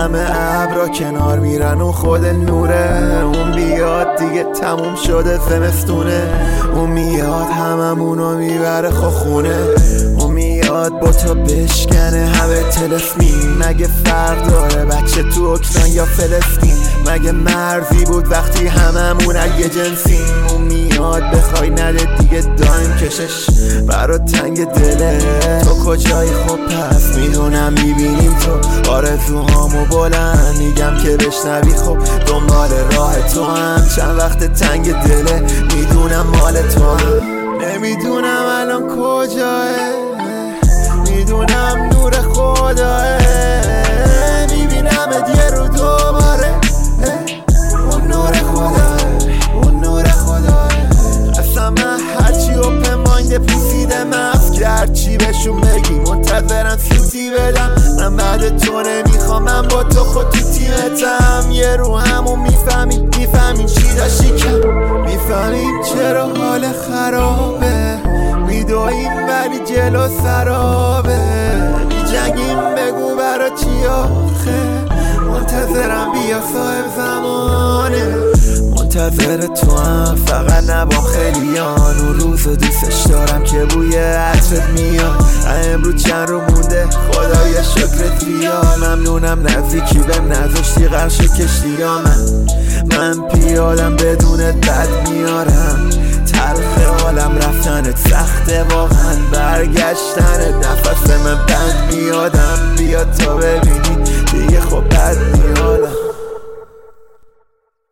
همه ابرا کنار میرن و خود نوره. اون بیاد دیگه تموم شده زمستونه. اون میاد هممونو میبره خونه. اون میاد با تو بشکنه همه تلفنی. مگه فرق داره بچه تو اوکراین یا فلسطین؟ مگه مرزی بود وقتی هممون یه جنسیم؟ اون میاد بخوای نده دیگه دایم کشش برا تنگ دله. تو کجایی؟ خب پس میدونم میبینیم تو آرزوهامو بلند میگم که بشنوی. خب دنبال راه تو هم چند وقت تنگ دله. میدونم مال تو هم نمیدونم الان کجاه. میدونم نور خداه. میبینم یه رو دوباره. اون نور خداه. اون نور خداه. اصلا من هرچی اوپن مایند پوسیده مفت کرد چی بهشون بگی منتظرم سوتی بدم. من بعد تو نمیخوام من با تو خود تو تیمتم. یه رو همون میفهمیم چی داشتی کم. میفهمیم چرا حال خرابه. میدویم ولی جلو سرابه. میجنگیم بگو برا چی آخه. منتظرم بیا صاحب زمانه. منتظر تو هم فقط نبا خیلیان. اون روزو دوستش دارم که بوی عطرت میاد. امروز چند رو مونده خدای شکرت بیا. ممنونم نزدیکی بهم نذاشتی قرش کشتی ها. من پیادم بدونت بد میارم. تلخ عالم رفتنت سخته واقعا. برگشتنت نفس من بند میادم. بیا تا ببینی